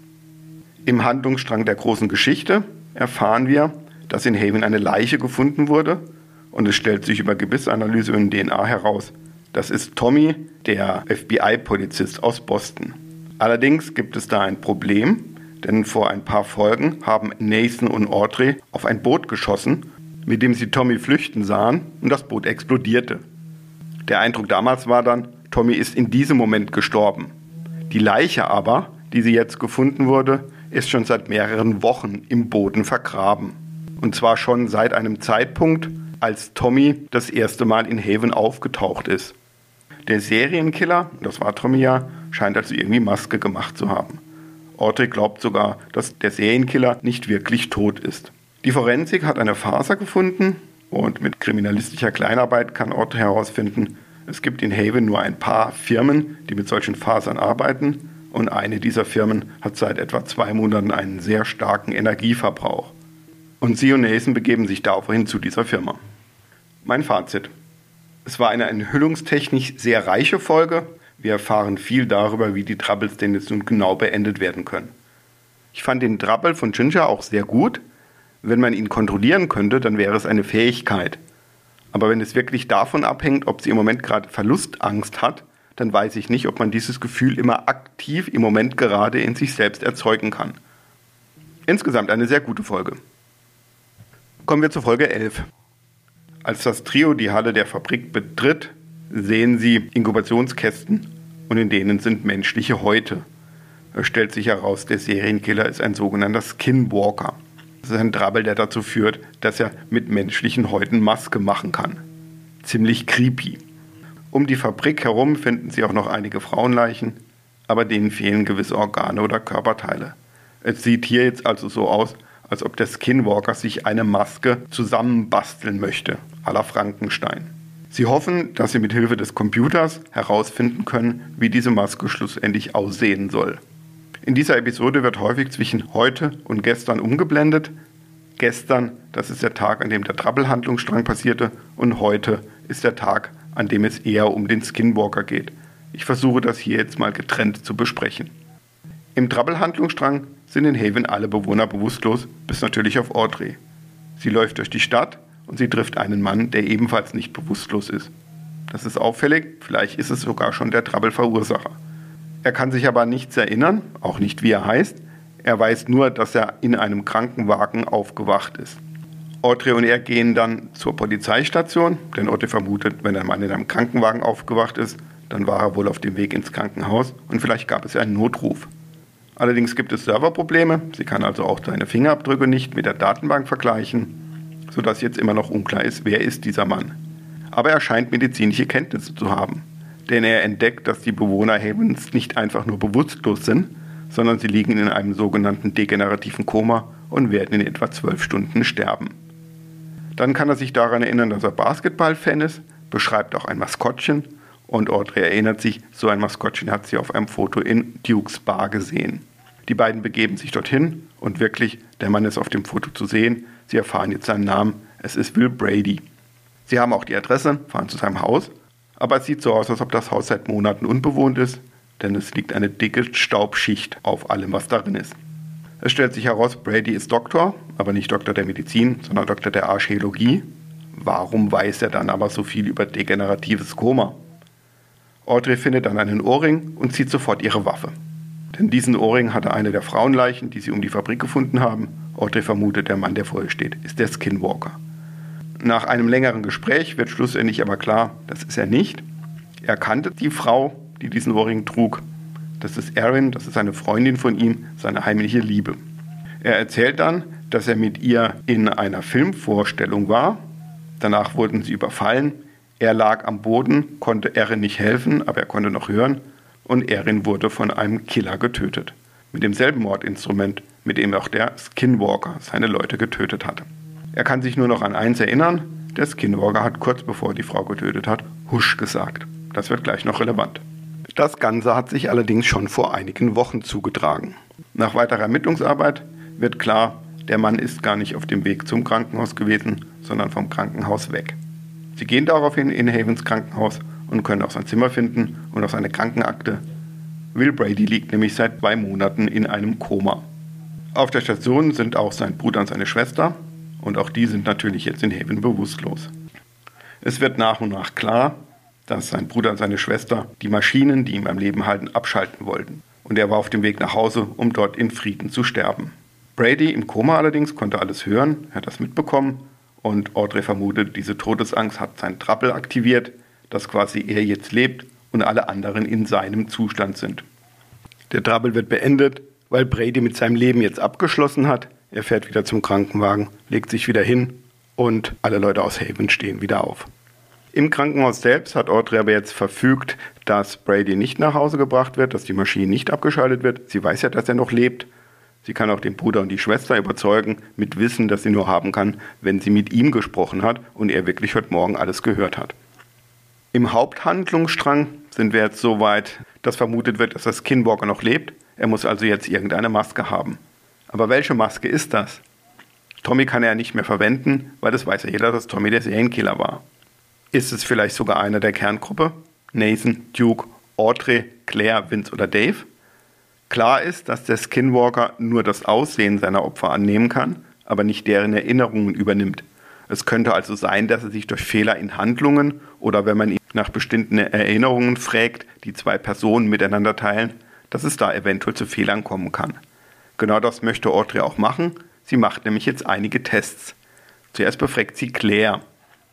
Im Handlungsstrang der großen Geschichte erfahren wir, dass in Haven eine Leiche gefunden wurde und es stellt sich über Gebissanalyse und D N A heraus, das ist Tommy, der F B I-Polizist aus Boston. Allerdings gibt es da ein Problem, denn vor ein paar Folgen haben Nathan und Audrey auf ein Boot geschossen, mit dem sie Tommy flüchten sahen und das Boot explodierte. Der Eindruck damals war dann, Tommy ist in diesem Moment gestorben. Die Leiche aber, die sie jetzt gefunden wurde, ist schon seit mehreren Wochen im Boden vergraben. Und zwar schon seit einem Zeitpunkt, als Tommy das erste Mal in Haven aufgetaucht ist. Der Serienkiller, das war Tommy ja, scheint also irgendwie Maske gemacht zu haben. Audrey glaubt sogar, dass der Serienkiller nicht wirklich tot ist. Die Forensik hat eine Faser gefunden und mit kriminalistischer Kleinarbeit kann Audrey herausfinden, es gibt in Haven nur ein paar Firmen, die mit solchen Fasern arbeiten und eine dieser Firmen hat seit etwa zwei Monaten einen sehr starken Energieverbrauch. Und sie und Nathan begeben sich daraufhin zu dieser Firma. Mein Fazit. Es war eine enthüllungstechnisch sehr reiche Folge. Wir erfahren viel darüber, wie die Troubles denn jetzt nun genau beendet werden können. Ich fand den Trouble von Ginger auch sehr gut. Wenn man ihn kontrollieren könnte, dann wäre es eine Fähigkeit. Aber wenn es wirklich davon abhängt, ob sie im Moment gerade Verlustangst hat, dann weiß ich nicht, ob man dieses Gefühl immer aktiv im Moment gerade in sich selbst erzeugen kann. Insgesamt eine sehr gute Folge. Kommen wir zur Folge elf. Als das Trio die Halle der Fabrik betritt, sehen sie Inkubationskästen und in denen sind menschliche Häute. Es stellt sich heraus, der Serienkiller ist ein sogenannter Skinwalker. Das ist ein Trouble, der dazu führt, dass er mit menschlichen Häuten Maske machen kann. Ziemlich creepy. Um die Fabrik herum finden sie auch noch einige Frauenleichen, aber denen fehlen gewisse Organe oder Körperteile. Es sieht hier jetzt also so aus, als ob der Skinwalker sich eine Maske zusammenbasteln möchte, à la Frankenstein. Sie hoffen, dass sie mit Hilfe des Computers herausfinden können, wie diese Maske schlussendlich aussehen soll. In dieser Episode wird häufig zwischen heute und gestern umgeblendet. Gestern, das ist der Tag, an dem der Trouble-Handlungsstrang passierte, und heute ist der Tag, an dem es eher um den Skinwalker geht. Ich versuche das hier jetzt mal getrennt zu besprechen. Im Trouble-Handlungsstrang sind in Haven alle Bewohner bewusstlos, bis natürlich auf Audrey. Sie läuft durch die Stadt und sie trifft einen Mann, der ebenfalls nicht bewusstlos ist. Das ist auffällig, vielleicht ist es sogar schon der Trouble-Verursacher. Er kann sich aber an nichts erinnern, auch nicht wie er heißt. Er weiß nur, dass er in einem Krankenwagen aufgewacht ist. Audrey und er gehen dann zur Polizeistation, denn Audrey vermutet, wenn der Mann in einem Krankenwagen aufgewacht ist, dann war er wohl auf dem Weg ins Krankenhaus und vielleicht gab es ja einen Notruf. Allerdings gibt es Serverprobleme, sie kann also auch seine Fingerabdrücke nicht mit der Datenbank vergleichen, sodass jetzt immer noch unklar ist, wer ist dieser Mann. Aber er scheint medizinische Kenntnisse zu haben, denn er entdeckt, dass die Bewohner Havens nicht einfach nur bewusstlos sind, sondern sie liegen in einem sogenannten degenerativen Koma und werden in etwa zwölf Stunden sterben. Dann kann er sich daran erinnern, dass er Basketball-Fan ist, beschreibt auch ein Maskottchen und Audrey erinnert sich, so ein Maskottchen hat sie auf einem Foto in Dukes Bar gesehen. Die beiden begeben sich dorthin und wirklich, der Mann ist auf dem Foto zu sehen. Sie erfahren jetzt seinen Namen, es ist Will Brady. Sie haben auch die Adresse, fahren zu seinem Haus, aber es sieht so aus, als ob das Haus seit Monaten unbewohnt ist, denn es liegt eine dicke Staubschicht auf allem, was darin ist. Es stellt sich heraus, Brady ist Doktor, aber nicht Doktor der Medizin, sondern Doktor der Archäologie. Warum weiß er dann aber so viel über degeneratives Koma? Audrey findet dann einen Ohrring und zieht sofort ihre Waffe. Denn diesen Ohrring hatte eine der Frauenleichen, die sie um die Fabrik gefunden haben. Audrey vermutet, der Mann, der vor ihr steht, ist der Skinwalker. Nach einem längeren Gespräch wird schlussendlich aber klar, das ist er nicht. Er kannte die Frau, die diesen Ohrring trug. Das ist Erin, das ist eine Freundin von ihm, seine heimliche Liebe. Er erzählt dann, dass er mit ihr in einer Filmvorstellung war. Danach wurden sie überfallen. Er lag am Boden, konnte Erin nicht helfen, aber er konnte noch hören. Und Erin wurde von einem Killer getötet. Mit demselben Mordinstrument, mit dem auch der Skinwalker seine Leute getötet hatte. Er kann sich nur noch an eins erinnern: Der Skinwalker hat kurz bevor er die Frau getötet hat, Husch gesagt. Das wird gleich noch relevant. Das Ganze hat sich allerdings schon vor einigen Wochen zugetragen. Nach weiterer Ermittlungsarbeit wird klar, der Mann ist gar nicht auf dem Weg zum Krankenhaus gewesen, sondern vom Krankenhaus weg. Sie gehen daraufhin in Havens Krankenhaus und können auch sein Zimmer finden und auch seine Krankenakte. Will Brady liegt nämlich seit zwei Monaten in einem Koma. Auf der Station sind auch sein Bruder und seine Schwester, und auch die sind natürlich jetzt in Haven bewusstlos. Es wird nach und nach klar, dass sein Bruder und seine Schwester die Maschinen, die ihn am Leben halten, abschalten wollten. Und er war auf dem Weg nach Hause, um dort in Frieden zu sterben. Brady im Koma allerdings konnte alles hören, er hat das mitbekommen, und Audrey vermutet, diese Todesangst hat sein Trappel aktiviert, dass quasi er jetzt lebt und alle anderen in seinem Zustand sind. Der Trappel wird beendet, weil Brady mit seinem Leben jetzt abgeschlossen hat. Er fährt wieder zum Krankenwagen, legt sich wieder hin und alle Leute aus Haven stehen wieder auf. Im Krankenhaus selbst hat Audrey aber jetzt verfügt, dass Brady nicht nach Hause gebracht wird, dass die Maschine nicht abgeschaltet wird. Sie weiß ja, dass er noch lebt. Sie kann auch den Bruder und die Schwester überzeugen, mit Wissen, das sie nur haben kann, wenn sie mit ihm gesprochen hat und er wirklich heute Morgen alles gehört hat. Im Haupthandlungsstrang sind wir jetzt so weit, dass vermutet wird, dass der Skinwalker noch lebt. Er muss also jetzt irgendeine Maske haben. Aber welche Maske ist das? Tommy kann er nicht mehr verwenden, weil das weiß ja jeder, dass Tommy der Serienkiller war. Ist es vielleicht sogar einer der Kerngruppe? Nathan, Duke, Audrey, Claire, Vince oder Dave? Klar ist, dass der Skinwalker nur das Aussehen seiner Opfer annehmen kann, aber nicht deren Erinnerungen übernimmt. Es könnte also sein, dass er sich durch Fehler in Handlungen oder wenn man ihn nach bestimmten Erinnerungen fragt, die zwei Personen miteinander teilen, dass es da eventuell zu Fehlern kommen kann. Genau das möchte Audrey auch machen. Sie macht nämlich jetzt einige Tests. Zuerst befragt sie Claire.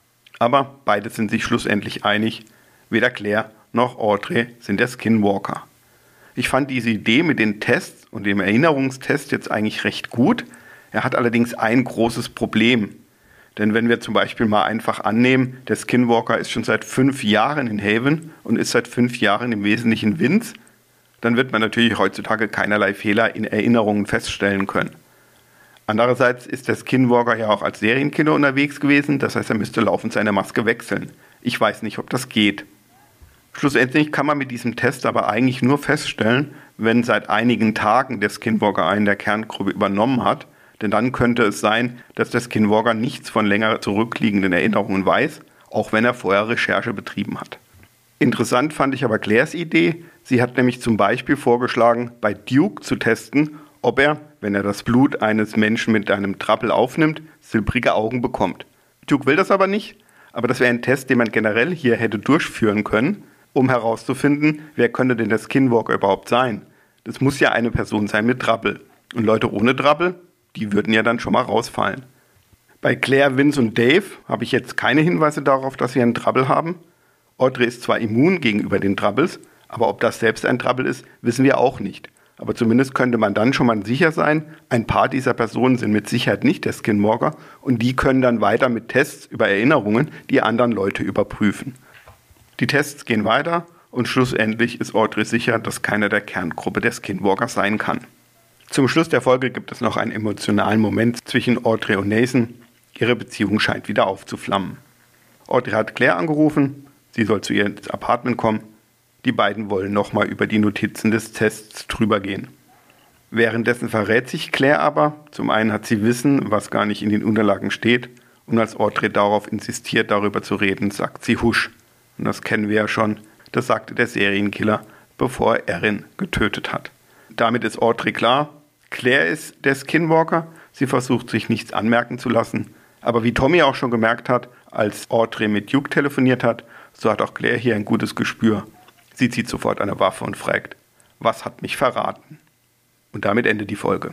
Aber beide sind sich schlussendlich einig, weder Claire noch Audrey sind der Skinwalker. Ich fand diese Idee mit den Tests und dem Erinnerungstest jetzt eigentlich recht gut. Er hat allerdings ein großes Problem. Denn wenn wir zum Beispiel mal einfach annehmen, der Skinwalker ist schon seit fünf Jahren in Haven und ist seit fünf Jahren im Wesentlichen Vince, dann wird man natürlich heutzutage keinerlei Fehler in Erinnerungen feststellen können. Andererseits ist der Skinwalker ja auch als Serienkiller unterwegs gewesen, das heißt, er müsste laufend seine Maske wechseln. Ich weiß nicht, ob das geht. Schlussendlich kann man mit diesem Test aber eigentlich nur feststellen, wenn seit einigen Tagen der Skinwalker einen der Kerngruppe übernommen hat, denn dann könnte es sein, dass der Skinwalker nichts von länger zurückliegenden Erinnerungen weiß, auch wenn er vorher Recherche betrieben hat. Interessant fand ich aber Claires Idee. Sie hat nämlich zum Beispiel vorgeschlagen, bei Duke zu testen, ob er, wenn er das Blut eines Menschen mit einem Trappel aufnimmt, silbrige Augen bekommt. Duke will das aber nicht, aber das wäre ein Test, den man generell hier hätte durchführen können, um herauszufinden, wer könnte denn der Skinwalker überhaupt sein. Das muss ja eine Person sein mit Trappel. Und Leute ohne Trappel, die würden ja dann schon mal rausfallen. Bei Claire, Vince und Dave habe ich jetzt keine Hinweise darauf, dass sie einen Trappel haben. Audrey ist zwar immun gegenüber den Trappels, aber ob das selbst ein Trappel ist, wissen wir auch nicht. Aber zumindest könnte man dann schon mal sicher sein, ein paar dieser Personen sind mit Sicherheit nicht der Skinwalker und die können dann weiter mit Tests über Erinnerungen die anderen Leute überprüfen. Die Tests gehen weiter und schlussendlich ist Audrey sicher, dass keiner der Kerngruppe der Skinwalker sein kann. Zum Schluss der Folge gibt es noch einen emotionalen Moment zwischen Audrey und Nathan. Ihre Beziehung scheint wieder aufzuflammen. Audrey hat Claire angerufen, sie soll zu ihr ins Apartment kommen. Die beiden wollen nochmal über die Notizen des Tests drüber gehen. Währenddessen verrät sich Claire aber. Zum einen hat sie Wissen, was gar nicht in den Unterlagen steht. Und als Audrey darauf insistiert, darüber zu reden, sagt sie Husch. Und das kennen wir ja schon. Das sagte der Serienkiller, bevor er Erin getötet hat. Damit ist Audrey klar. Claire ist der Skinwalker. Sie versucht, sich nichts anmerken zu lassen. Aber wie Tommy auch schon gemerkt hat, als Audrey mit Duke telefoniert hat, so hat auch Claire hier ein gutes Gespür. Sie zieht sofort eine Waffe und fragt, was hat mich verraten? Und damit endet die Folge.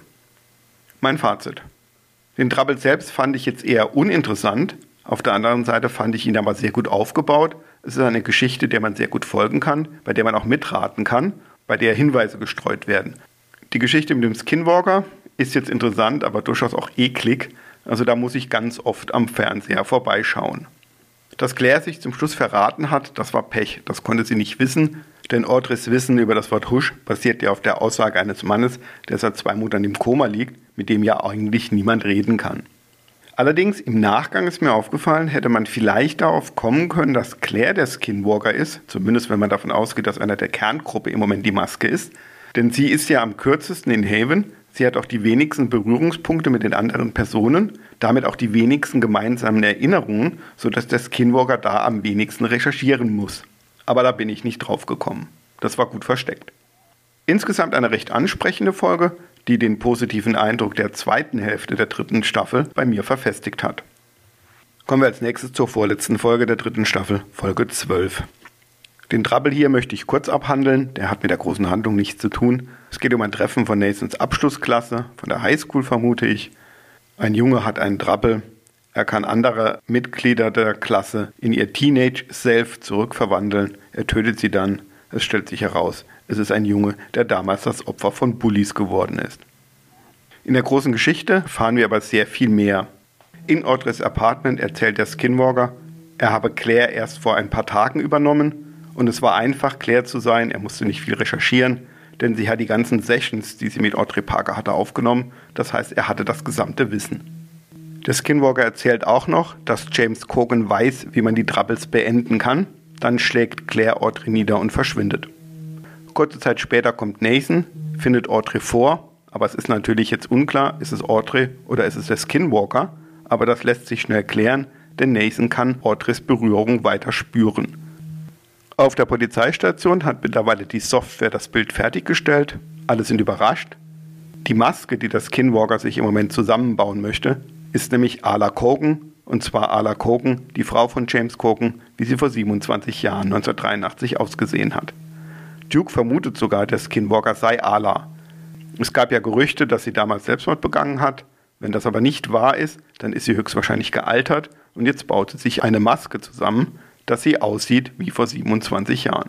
Mein Fazit. Den Trappel selbst fand ich jetzt eher uninteressant. Auf der anderen Seite fand ich ihn aber sehr gut aufgebaut. Es ist eine Geschichte, der man sehr gut folgen kann, bei der man auch mitraten kann, bei der Hinweise gestreut werden. Die Geschichte mit dem Skinwalker ist jetzt interessant, aber durchaus auch eklig. Also da muss ich ganz oft am Fernseher vorbeischauen. Dass Claire sich zum Schluss verraten hat, das war Pech. Das konnte sie nicht wissen, denn Audreys Wissen über das Wort Husch basiert ja auf der Aussage eines Mannes, der seit zwei Monaten im Koma liegt, mit dem ja eigentlich niemand reden kann. Allerdings im Nachgang ist mir aufgefallen, hätte man vielleicht darauf kommen können, dass Claire der Skinwalker ist, zumindest wenn man davon ausgeht, dass einer der Kerngruppe im Moment die Maske ist. Denn sie ist ja am kürzesten in Haven, sie hat auch die wenigsten Berührungspunkte mit den anderen Personen, damit auch die wenigsten gemeinsamen Erinnerungen, sodass der Skinwalker da am wenigsten recherchieren muss. Aber da bin ich nicht drauf gekommen. Das war gut versteckt. Insgesamt eine recht ansprechende Folge, die den positiven Eindruck der zweiten Hälfte der dritten Staffel bei mir verfestigt hat. Kommen wir als nächstes zur vorletzten Folge der dritten Staffel, Folge zwölf. Den Trouble hier möchte ich kurz abhandeln, der hat mit der großen Handlung nichts zu tun. Es geht um ein Treffen von Nathans Abschlussklasse, von der Highschool vermute ich. Ein Junge hat einen Trouble, er kann andere Mitglieder der Klasse in ihr Teenage-Self zurückverwandeln, er tötet sie dann. Es stellt sich heraus, es ist ein Junge, der damals das Opfer von Bullies geworden ist. In der großen Geschichte erfahren wir aber sehr viel mehr. In Audreys Apartment erzählt der Skinwalker, er habe Claire erst vor ein paar Tagen übernommen und es war einfach, Claire zu sein, er musste nicht viel recherchieren, denn sie hat die ganzen Sessions, die sie mit Audrey Parker hatte, aufgenommen, das heißt, er hatte das gesamte Wissen. Der Skinwalker erzählt auch noch, dass James Cogan weiß, wie man die Troubles beenden kann. Dann schlägt Claire Audrey nieder und verschwindet. Kurze Zeit später kommt Nathan, findet Audrey vor, aber es ist natürlich jetzt unklar, ist es Audrey oder ist es der Skinwalker, aber das lässt sich schnell klären, denn Nathan kann Audreys Berührung weiter spüren. Auf der Polizeistation hat mittlerweile die Software das Bild fertiggestellt, alle sind überrascht. Die Maske, die der Skinwalker sich im Moment zusammenbauen möchte, ist nämlich Ala Cogan, und zwar Ala Cogan, die Frau von James Cogan, wie sie vor siebenundzwanzig Jahren neunzehnhundertdreiundachtzig ausgesehen hat. Duke vermutet sogar, der Skinwalker sei Ala. Es gab ja Gerüchte, dass sie damals Selbstmord begangen hat. Wenn das aber nicht wahr ist, dann ist sie höchstwahrscheinlich gealtert und jetzt baut sie sich eine Maske zusammen, dass sie aussieht wie vor siebenundzwanzig Jahren.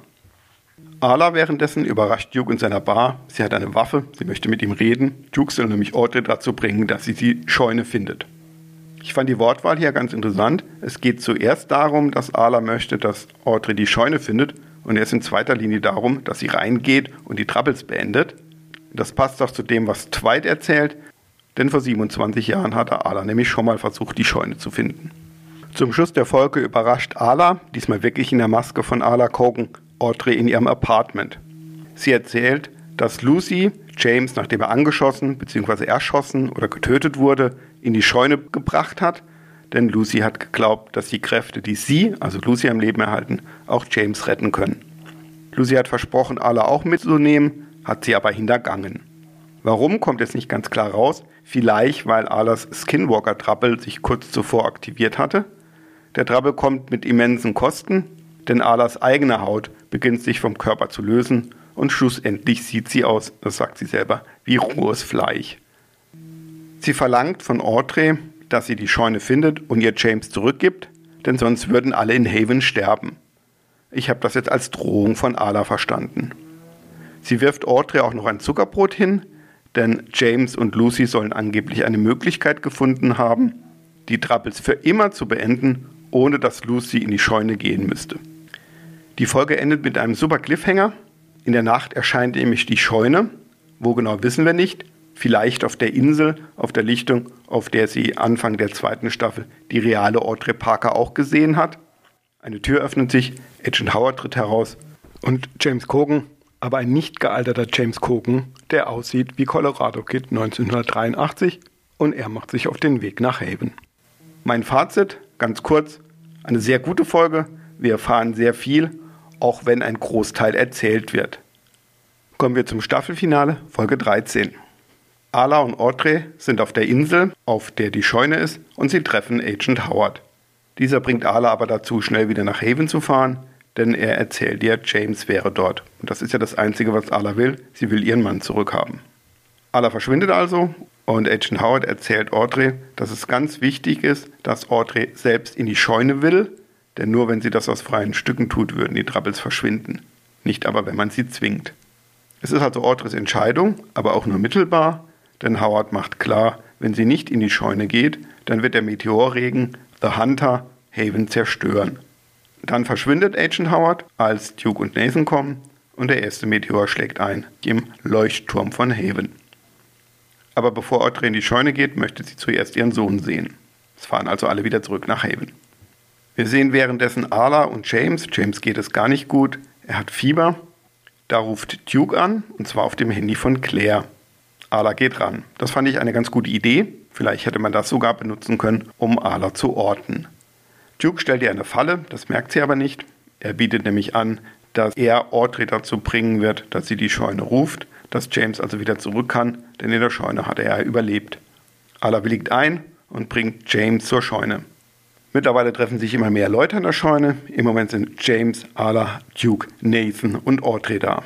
Ala währenddessen überrascht Duke in seiner Bar. Sie hat eine Waffe, sie möchte mit ihm reden. Duke soll nämlich Audrey dazu bringen, dass sie die Scheune findet. Ich fand die Wortwahl hier ganz interessant. Es geht zuerst darum, dass Ala möchte, dass Audrey die Scheune findet und erst in zweiter Linie darum, dass sie reingeht und die Troubles beendet. Das passt auch zu dem, was Dwight erzählt, denn vor siebenundzwanzig Jahren hatte Ala nämlich schon mal versucht, die Scheune zu finden. Zum Schluss der Folge überrascht Ala, diesmal wirklich in der Maske von Ala Cogan, Audrey in ihrem Apartment. Sie erzählt, dass Lucy James, nachdem er angeschossen bzw. erschossen oder getötet wurde, in die Scheune gebracht hat, denn Lucy hat geglaubt, dass die Kräfte, die sie, also Lucy am Leben erhalten, auch James retten können. Lucy hat versprochen, Ala auch mitzunehmen, hat sie aber hintergangen. Warum, kommt jetzt nicht ganz klar raus, vielleicht weil Alas Skinwalker-Trouble sich kurz zuvor aktiviert hatte. Der Trouble kommt mit immensen Kosten, denn Alas eigene Haut beginnt sich vom Körper zu lösen und schlussendlich sieht sie aus, das sagt sie selber, wie rohes Fleisch. Sie verlangt von Audrey, dass sie die Scheune findet und ihr James zurückgibt, denn sonst würden alle in Haven sterben. Ich habe das jetzt als Drohung von Ala verstanden. Sie wirft Audrey auch noch ein Zuckerbrot hin, denn James und Lucy sollen angeblich eine Möglichkeit gefunden haben, die Troubles für immer zu beenden, ohne dass Lucy in die Scheune gehen müsste. Die Folge endet mit einem super Cliffhanger. In der Nacht erscheint nämlich die Scheune. Wo genau, wissen wir nicht. Vielleicht auf der Insel, auf der Lichtung, auf der sie Anfang der zweiten Staffel die reale Audrey Parker auch gesehen hat. Eine Tür öffnet sich, Agent Howard tritt heraus und James Cogan, aber ein nicht gealterter James Cogan, der aussieht wie Colorado Kid neunzehnhundertdreiundachtzig, und er macht sich auf den Weg nach Haven. Mein Fazit, ganz kurz, eine sehr gute Folge. Wir erfahren sehr viel, auch wenn ein Großteil erzählt wird. Kommen wir zum Staffelfinale, Folge dreizehn. Ala und Audrey sind auf der Insel, auf der die Scheune ist, und sie treffen Agent Howard. Dieser bringt Ala aber dazu, schnell wieder nach Haven zu fahren, denn er erzählt ihr, James wäre dort. Und das ist ja das Einzige, was Ala will. Sie will ihren Mann zurückhaben. Ala verschwindet also und Agent Howard erzählt Audrey, dass es ganz wichtig ist, dass Audrey selbst in die Scheune will, denn nur wenn sie das aus freien Stücken tut, würden die Troubles verschwinden. Nicht aber, wenn man sie zwingt. Es ist also Audreys Entscheidung, aber auch nur mittelbar, denn Howard macht klar, wenn sie nicht in die Scheune geht, dann wird der Meteorregen The Hunter Haven zerstören. Dann verschwindet Agent Howard, als Duke und Nathan kommen, und der erste Meteor schlägt ein im Leuchtturm von Haven. Aber bevor Audrey in die Scheune geht, möchte sie zuerst ihren Sohn sehen. Es fahren also alle wieder zurück nach Haven. Wir sehen währenddessen Arla und James. James geht es gar nicht gut. Er hat Fieber. Da ruft Duke an, und zwar auf dem Handy von Claire. Arla geht ran. Das fand ich eine ganz gute Idee. Vielleicht hätte man das sogar benutzen können, um Arla zu orten. Duke stellt ihr eine Falle, das merkt sie aber nicht. Er bietet nämlich an, dass er Audrey dazu bringen wird, dass sie die Scheune ruft, dass James also wieder zurück kann, denn in der Scheune hat er ja überlebt. Arla willigt ein und bringt James zur Scheune. Mittlerweile treffen sich immer mehr Leute in der Scheune. Im Moment sind James, Arla, Duke, Nathan und Audrey da.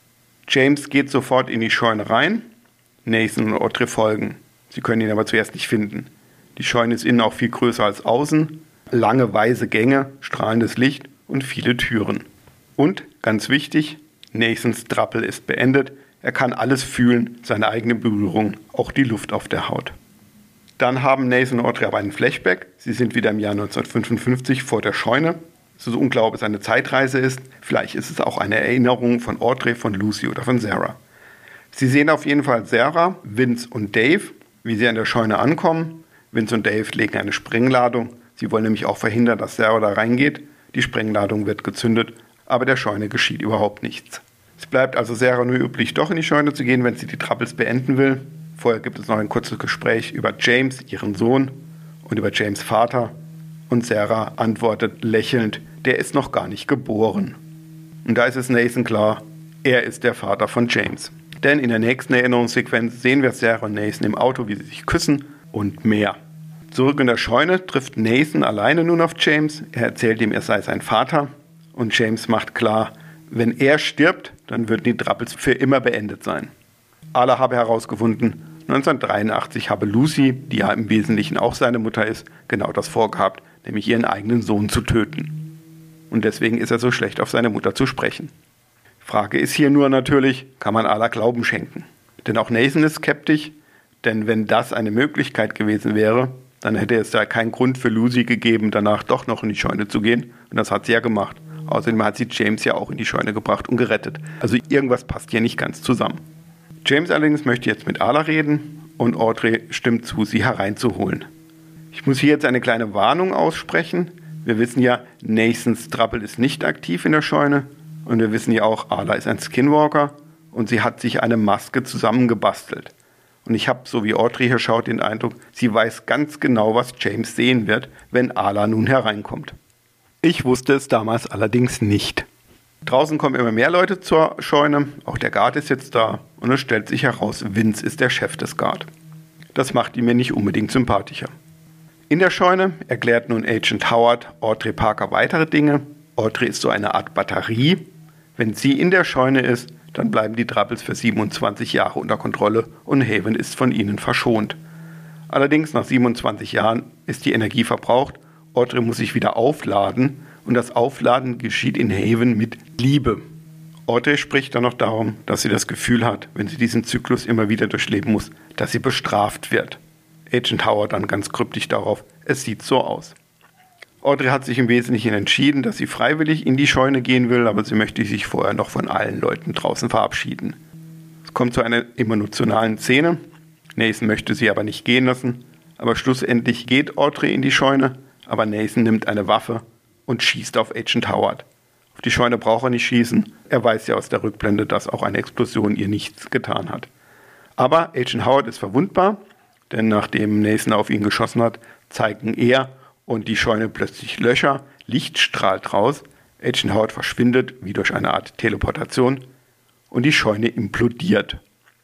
James geht sofort in die Scheune rein. Nathan und Audrey folgen. Sie können ihn aber zuerst nicht finden. Die Scheune ist innen auch viel größer als außen. Lange weiße Gänge, strahlendes Licht und viele Türen. Und, ganz wichtig, Nathans Drappel ist beendet. Er kann alles fühlen, seine eigene Berührung, auch die Luft auf der Haut. Dann haben Nathan und Audrey aber einen Flashback. Sie sind wieder im Jahr neunzehnhundertfünfundfünfzig vor der Scheune. Es ist unklar, ob es eine Zeitreise ist. Vielleicht ist es auch eine Erinnerung von Audrey, von Lucy oder von Sarah. Sie sehen auf jeden Fall Sarah, Vince und Dave, wie sie an der Scheune ankommen. Vince und Dave legen eine Sprengladung. Sie wollen nämlich auch verhindern, dass Sarah da reingeht. Die Sprengladung wird gezündet, aber der Scheune geschieht überhaupt nichts. Es bleibt also Sarah nur üblich, doch in die Scheune zu gehen, wenn sie die Troubles beenden will. Vorher gibt es noch ein kurzes Gespräch über James, ihren Sohn, und über James' Vater. Und Sarah antwortet lächelnd, der ist noch gar nicht geboren. Und da ist es Nathan klar, er ist der Vater von James. Denn in der nächsten Erinnerungssequenz sehen wir Sarah und Nathan im Auto, wie sie sich küssen und mehr. Zurück in der Scheune trifft Nathan alleine nun auf James. Er erzählt ihm, er sei sein Vater. Und James macht klar, wenn er stirbt, dann würden die Troubles für immer beendet sein. Arla habe herausgefunden, neunzehnhundertdreiundachtzig habe Lucy, die ja im Wesentlichen auch seine Mutter ist, genau das vorgehabt, nämlich ihren eigenen Sohn zu töten. Und deswegen ist er so schlecht auf seine Mutter zu sprechen. Frage ist hier nur natürlich, kann man Arla Glauben schenken? Denn auch Nathan ist skeptisch, denn wenn das eine Möglichkeit gewesen wäre, dann hätte es da keinen Grund für Lucy gegeben, danach doch noch in die Scheune zu gehen. Und das hat sie ja gemacht. Außerdem hat sie James ja auch in die Scheune gebracht und gerettet. Also irgendwas passt hier nicht ganz zusammen. James allerdings möchte jetzt mit Arla reden und Audrey stimmt zu, sie hereinzuholen. Ich muss hier jetzt eine kleine Warnung aussprechen. Wir wissen ja, Nathans Drappel ist nicht aktiv in der Scheune und wir wissen ja auch, Arla ist ein Skinwalker und sie hat sich eine Maske zusammengebastelt. Und ich habe, so wie Audrey hier schaut, den Eindruck, sie weiß ganz genau, was James sehen wird, wenn Arla nun hereinkommt. Ich wusste es damals allerdings nicht. Draußen kommen immer mehr Leute zur Scheune, auch der Guard ist jetzt da und es stellt sich heraus, Vince ist der Chef des Guard. Das macht ihn mir nicht unbedingt sympathischer. In der Scheune erklärt nun Agent Howard Audrey Parker weitere Dinge. Audrey ist so eine Art Batterie. Wenn sie in der Scheune ist, dann bleiben die Troubles für siebenundzwanzig Jahre unter Kontrolle und Haven ist von ihnen verschont. Allerdings nach siebenundzwanzig Jahren ist die Energie verbraucht, Audrey muss sich wieder aufladen und das Aufladen geschieht in Haven mit Liebe. Audrey spricht dann noch darum, dass sie das Gefühl hat, wenn sie diesen Zyklus immer wieder durchleben muss, dass sie bestraft wird. Agent Howard dann ganz kryptisch darauf, es sieht so aus. Audrey hat sich im Wesentlichen entschieden, dass sie freiwillig in die Scheune gehen will, aber sie möchte sich vorher noch von allen Leuten draußen verabschieden. Es kommt zu einer emotionalen Szene. Nathan möchte sie aber nicht gehen lassen, aber schlussendlich geht Audrey in die Scheune, aber Nathan nimmt eine Waffe und schießt auf Agent Howard. Auf die Scheune braucht er nicht schießen, er weiß ja aus der Rückblende, dass auch eine Explosion ihr nichts getan hat. Aber Agent Howard ist verwundbar, denn nachdem Nathan auf ihn geschossen hat, zeigen er und die Scheune plötzlich Löcher, Licht strahlt raus, Agent Howard verschwindet wie durch eine Art Teleportation und die Scheune implodiert.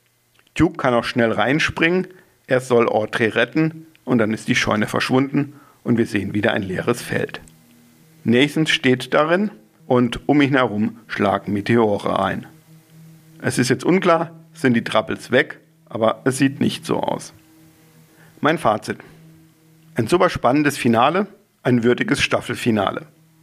Duke kann auch schnell reinspringen, er soll Audrey retten und dann ist die Scheune verschwunden und wir sehen wieder ein leeres Feld. Nathan steht darin und um ihn herum schlagen Meteore ein. Es ist jetzt unklar, sind die Troubles weg, aber es sieht nicht so aus. Mein Fazit. Ein super spannendes Finale, ein würdiges Staffelfinale.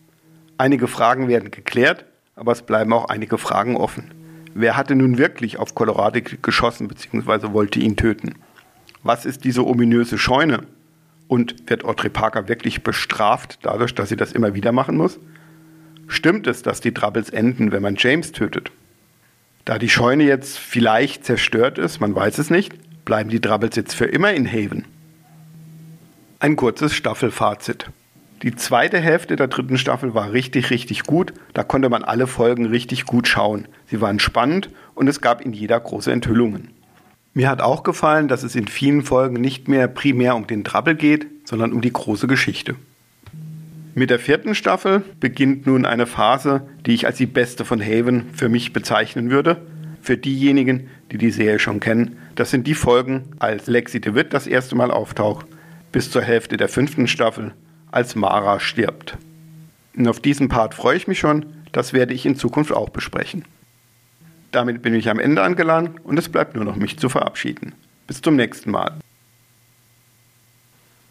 Einige Fragen werden geklärt, aber es bleiben auch einige Fragen offen. Wer hatte nun wirklich auf Colorado geschossen bzw. wollte ihn töten? Was ist diese ominöse Scheune? Und wird Audrey Parker wirklich bestraft dadurch, dass sie das immer wieder machen muss? Stimmt es, dass die Troubles enden, wenn man James tötet? Da die Scheune jetzt vielleicht zerstört ist, man weiß es nicht, bleiben die Troubles jetzt für immer in Haven? Ein kurzes Staffelfazit. Die zweite Hälfte der dritten Staffel war richtig, richtig gut. Da konnte man alle Folgen richtig gut schauen. Sie waren spannend und es gab in jeder große Enthüllungen. Mir hat auch gefallen, dass es in vielen Folgen nicht mehr primär um den Trouble geht, sondern um die große Geschichte. Mit der vierten Staffel beginnt nun eine Phase, die ich als die beste von Haven für mich bezeichnen würde. Für diejenigen, die die Serie schon kennen, das sind die Folgen, als Lexi DeWitt das erste Mal auftaucht, bis zur Hälfte der fünften Staffel, als Mara stirbt. Und auf diesen Part freue ich mich schon, das werde ich in Zukunft auch besprechen. Damit bin ich am Ende angelangt und es bleibt nur noch mich zu verabschieden. Bis zum nächsten Mal.